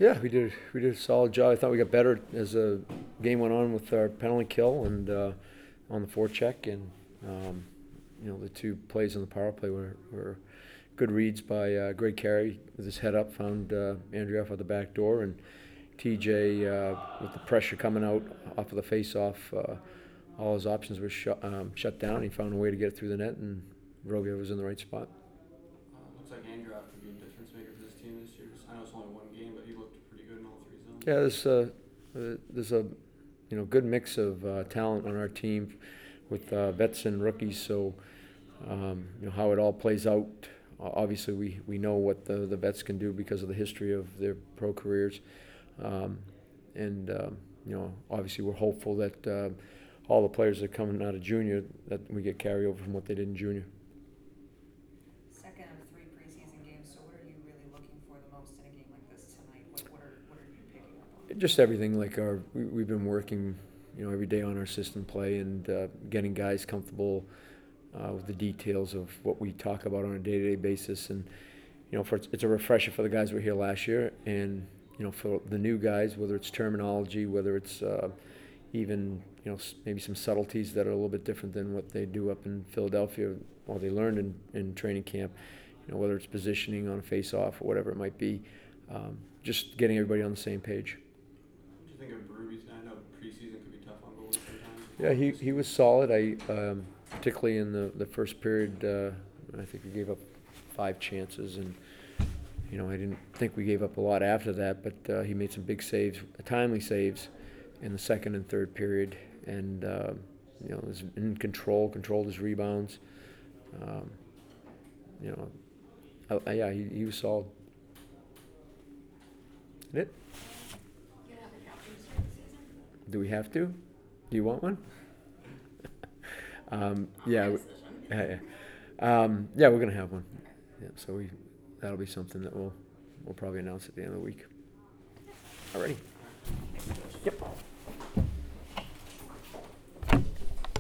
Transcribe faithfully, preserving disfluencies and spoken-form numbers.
Yeah, we did. We did a solid job. I thought we got better as the game went on with our penalty kill and uh, on the forecheck, and um, you know the two plays on the power play were, were good reads by uh, Greg Carey with his head up, found uh, Andrew out the back door, and T J uh, with the pressure coming out off of the face-off. Uh, all his options were shut, um, shut down. He found a way to get it through the net, and Robio was in the right spot. Uh, looks like Andrew could be a difference maker for this team this year. I know it's only one game, but he looked pretty good in all three zones. Yeah, there's a, uh, there's a you know good mix of uh, talent on our team with uh, vets and rookies. So um, you know how it all plays out. Obviously, we, we know what the, the vets can do because of the history of their pro careers, um, and um, you know obviously we're hopeful that uh, all the players that are coming out of junior that we get carryover from what they did in junior. Second of three preseason games. So what are you really looking for the most in a game like this tonight? What what are what are you picking up on? Just everything. Like our we, we've been working, you know, every day on our system play and uh, getting guys comfortable uh, with the details of what we talk about on a day-to-day basis. And you know, for it's a refresher for the guys who were here last year, and you know, for the new guys, whether it's terminology, whether it's uh, even you know maybe some subtleties that are a little bit different than what they do up in Philadelphia or they learned in, in training camp. You know, whether it's positioning on a face-off or whatever it might be, um, just getting everybody on the same page. What do you think of Berube? I know preseason could be tough on goalies sometimes. Yeah, he, he was solid. I um, particularly in the, the first period, uh, I think we gave up five chances, and you know I didn't think we gave up a lot after that. But uh, he made some big saves, timely saves, in the second and third period, and uh, you know was in control, controlled his rebounds. Um, you know, I, I, yeah, he, he was solid. It. You have a captain's during the season? Do we have to? Do you want one? um, yeah, My we- decision. yeah, yeah. Um, yeah, we're gonna have one. Yeah, so we that'll be something that we'll we'll probably announce at the end of the week. Alrighty. Thanks, Coach. Yep.